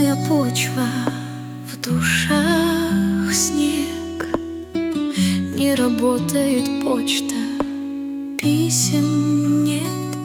Влажная почва, в душах снег. Не работает почта, писем нет.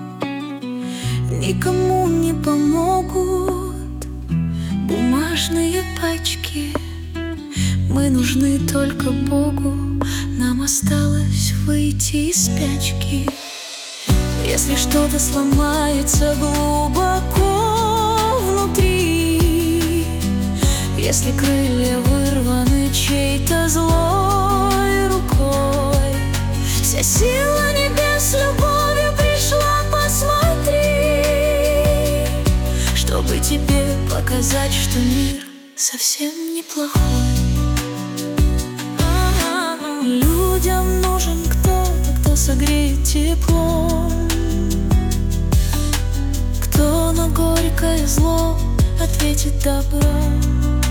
Никому не помогут бумажные пачки. Мы нужны только Богу, нам осталось выйти из спячки. Если что-то сломается глубоко внутри, если крылья вырваны чьей-то злой рукой, вся сила небес любовью пришла, посмотри, чтобы тебе показать, что мир совсем неплохой. Людям нужен кто-то, кто согреет теплом, кто на горькое зло ответит добром.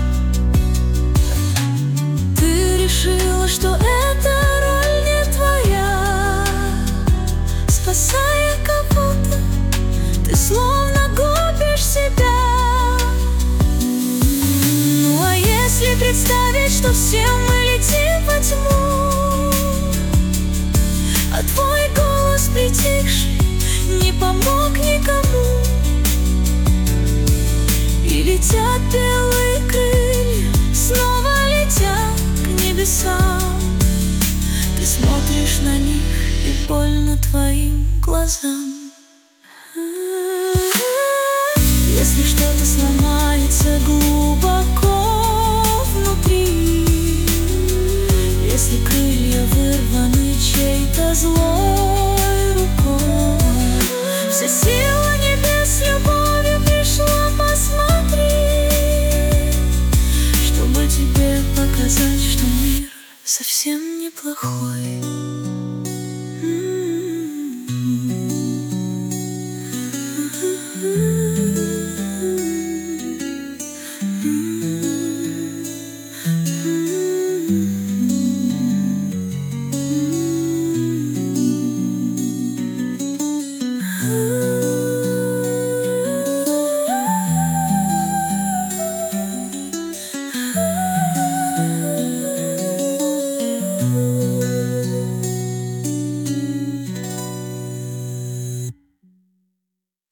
Ты решила, что эта роль не твоя, спасая кого-то, ты словно губишь себя. Ну а если представить, что все мы летим во тьму, а твой голос притихший не помог никому, и летят белые крылья, снова летят к небесам. Ты смотришь на них, и больно твоим глазам. Если что-то сломается глубоко внутри, если крылья вырваны чьей-то злой рукой, вся сила небес любовью пришла, посмотри, чтобы тебе показать, что мир совсем неплохой.